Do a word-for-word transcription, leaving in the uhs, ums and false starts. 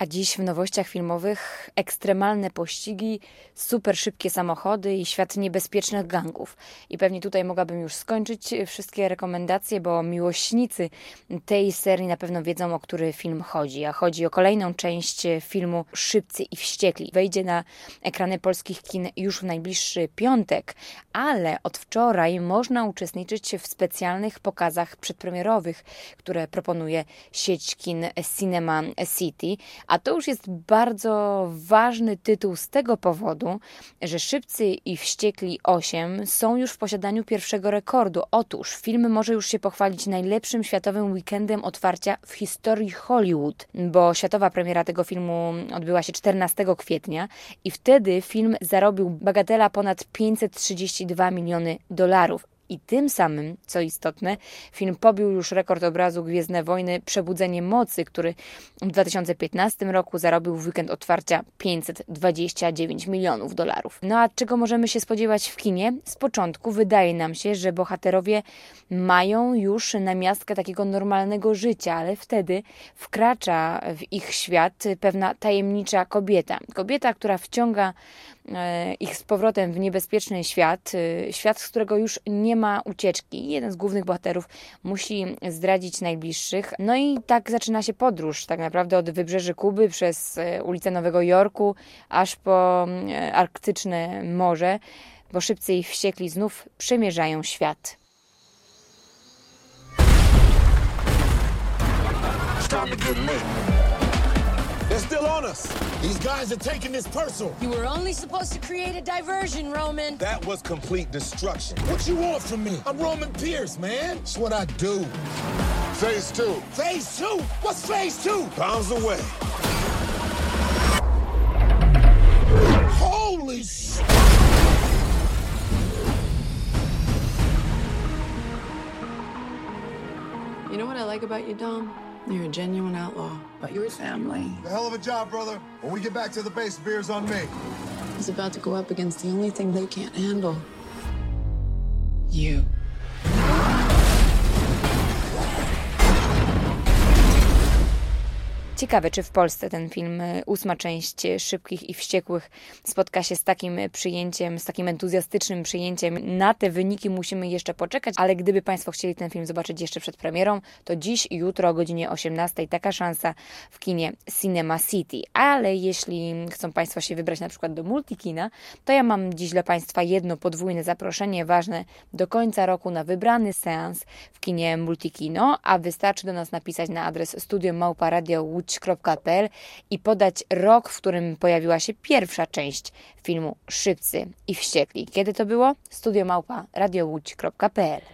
A dziś w nowościach filmowych ekstremalne pościgi, super szybkie samochody i świat niebezpiecznych gangów. I pewnie tutaj mogłabym już skończyć wszystkie rekomendacje, bo miłośnicy tej serii na pewno wiedzą, o który film chodzi. A chodzi o kolejną część filmu Szybcy i Wściekli. Wejdzie na ekrany polskich kin już w najbliższy piątek, ale od wczoraj można uczestniczyć w specjalnych pokazach przedpremierowych, które proponuje sieć kin Cinema City. A to już jest bardzo ważny tytuł z tego powodu, że Szybcy i Wściekli osiem są już w posiadaniu pierwszego rekordu. Otóż film może już się pochwalić najlepszym światowym weekendem otwarcia w historii Hollywood, bo światowa premiera tego filmu odbyła się czternastego kwietnia i wtedy film zarobił bagatela ponad pięćset trzydzieści dwa miliony dolarów. I tym samym, co istotne, film pobił już rekord obrazu Gwiezdne Wojny Przebudzenie Mocy, który w dwa tysiące piętnastym roku zarobił w weekend otwarcia pięćset dwadzieścia dziewięć milionów dolarów. No a czego możemy się spodziewać w kinie? Z początku wydaje nam się, że bohaterowie mają już namiastkę takiego normalnego życia, ale wtedy wkracza w ich świat pewna tajemnicza kobieta. Kobieta, która wciąga ich z powrotem w niebezpieczny świat, świat, z którego już nie ma ucieczki. Jeden z głównych bohaterów musi zdradzić najbliższych. No i tak zaczyna się podróż, tak naprawdę od wybrzeży Kuby przez ulicę Nowego Jorku, aż po arktyczne morze, bo Szybcy i Wściekli znów przemierzają świat. They're still on us. These guys are taking this personal. You were only supposed to create a diversion, Roman. That was complete destruction. What you want from me? I'm Roman Pierce, man. It's what I do. Phase two. Phase two? What's phase two? Bombs away. Holy sh... You know what I like about you, Dom? You're a genuine outlaw. But you're family. A hell of a job, brother. When we get back to the base, beer's on me. He's about to go up against the only thing they can't handle. You. Ciekawe, czy w Polsce ten film, ósma część Szybkich i Wściekłych, spotka się z takim przyjęciem, z takim entuzjastycznym przyjęciem. Na te wyniki musimy jeszcze poczekać, ale gdyby Państwo chcieli ten film zobaczyć jeszcze przed premierą, to dziś i jutro o godzinie osiemnastej taka szansa w kinie Cinema City. Ale jeśli chcą Państwo się wybrać na przykład do multikina, to ja mam dziś dla Państwa jedno podwójne zaproszenie ważne do końca roku na wybrany seans w kinie Multikino, a wystarczy do nas napisać na adres studio małpa radio łódź kropka p l i podać rok, w którym pojawiła się pierwsza część filmu Szybcy i Wściekli. Kiedy to było? studio małpa radio łódź kropka p l.